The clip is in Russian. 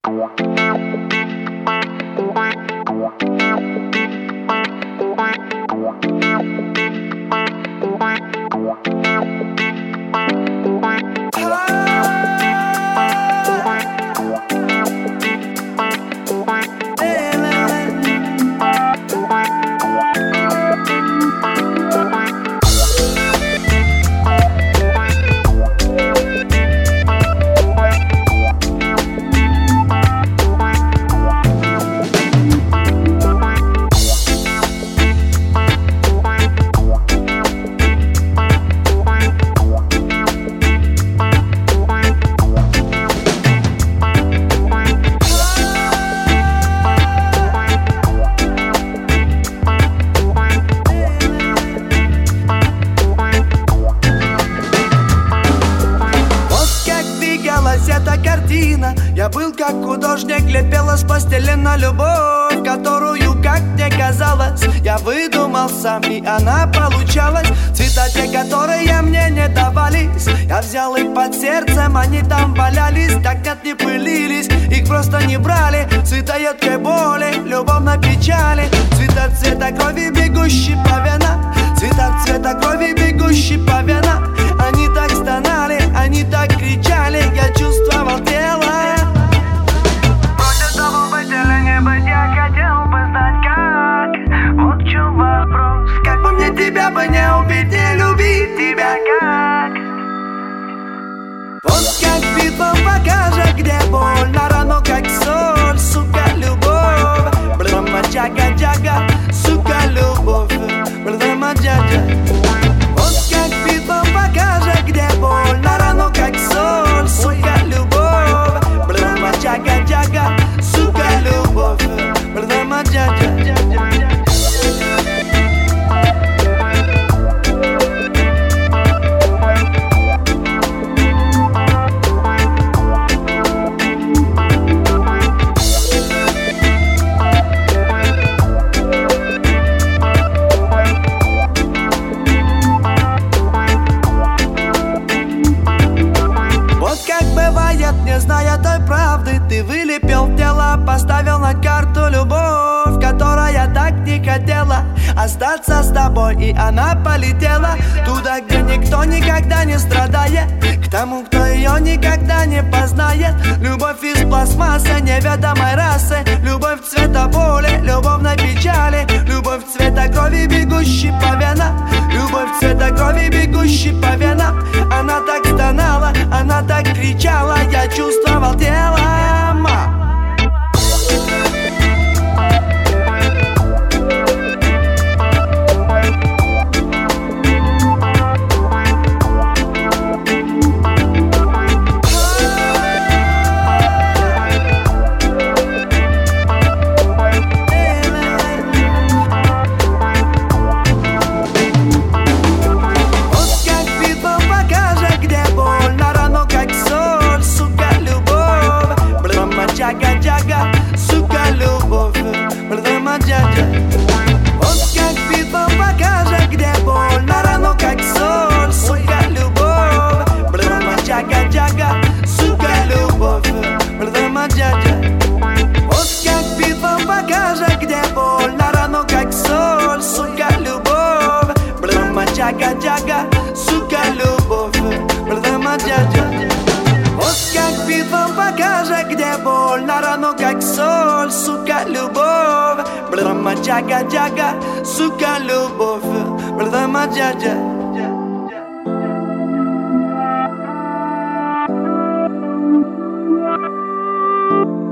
Эта картина, я был как художник, лепила с постели на любовь, которую, как мне казалось, я выдумал сам, и она получалась. Цвета те, которые мне не давались, я взял их под сердцем, они там валялись, так нет, не пылились, их просто не брали. Цвета едкой боли, любовной печали, цвета крови, бегущей по венам, цвета крови, бегущей по венам. Они так стонали, они так кричали, я чувствовал тело. Против того быть или не быть, я хотел бы знать как. Вот в чем вопрос. Как бы мне тебя бы не убить, не любить тебя как. Вот как битва покажет, где боль, на рану как соль, сука, любовь. Брама джага-джага, сука, любовь. Брама джага. Вот как битва покажет, где боль, на рану как соль, сука, любовь. Брама джага-джага, сука, любовь. Брама джага. Не зная той правды, ты вылепил тело, поставил на карту любовь, которая так не хотела остаться с тобой, и она полетела туда, где никто никогда не страдает, к тому, кто ее никогда не познает. Любовь из пластмассы неведомой расы, любовь цвета боли, любовной печали, любовь цвета крови, бегущей по венам, любовь цвета крови, бегущей по венам. Она так стонала, она так кричала, я чувствовал телом. Джага-джага, сука, любовь, брама джага. Вот как битва покажет, где боль, на рану как соль, сука, любовь. Брама джага-джага, сука, любовь, брама джага. Вот как битва покажет, где боль, на рану как соль, сука, любовь. Брама джага-джага, сука, любовь, брама джага. Вот как битва покажет, где боль, на рану как соль, сука, любовь. Брама джага-джага, сука, любовь. Брама джага.